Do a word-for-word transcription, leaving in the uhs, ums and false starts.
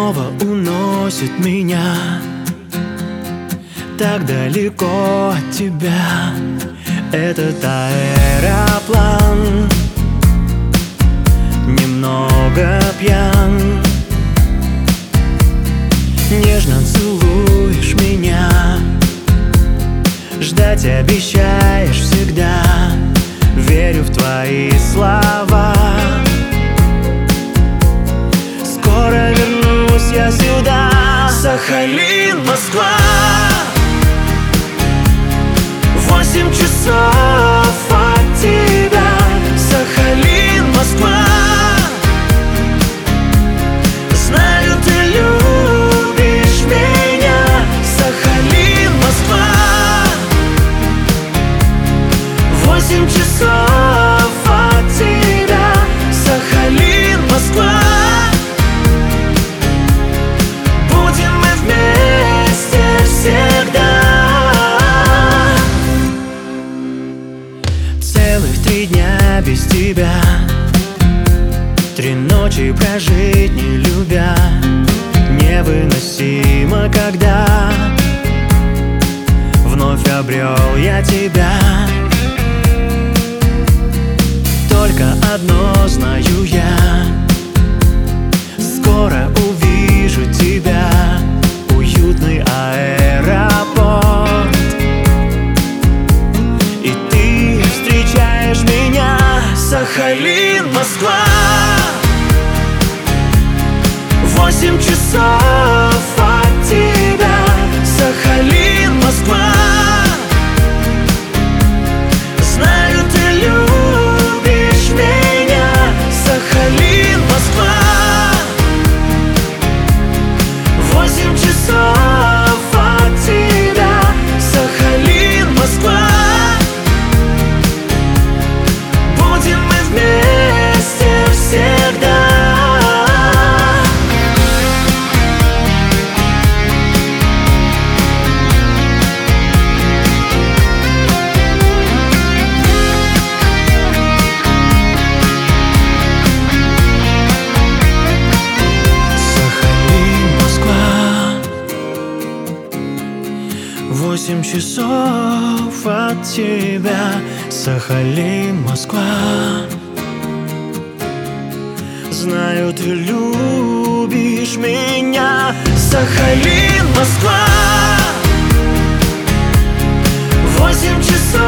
снова уносит меня так далеко от тебя. Этот аэроплан немного пьян. Нежно целуешь меня, ждать обещаешь всегда. Верю в твои слова. Скоро вернусь я сюда. Сахалин, Москва. Восемь часов от тебя. Сахалин, Москва. Знаю, ты любишь меня. Сахалин, Москва. Восемь часов от тебя. Сахалин, Москва. Будем мы вместе всегда. Целых три дня без тебя, три ночи прожить не любя. Невыносимо, когда вновь обрел я тебя. Только одно знаю я: скоро увижу тебя. Уютный аэропорт, и ты встречаешь меня. Сахалин, Москва. Восемь часов от тебя. Сахалин, Москва. Знаю, ты любишь меня. Сахалин, Москва. Восемь часов от тебя. Сахалин, Москва. Будем мы вместе всегда. Восемь часов от тебя. Сахалин, Москва. Знаю, ты любишь меня. Сахалин, Москва. Восемь часов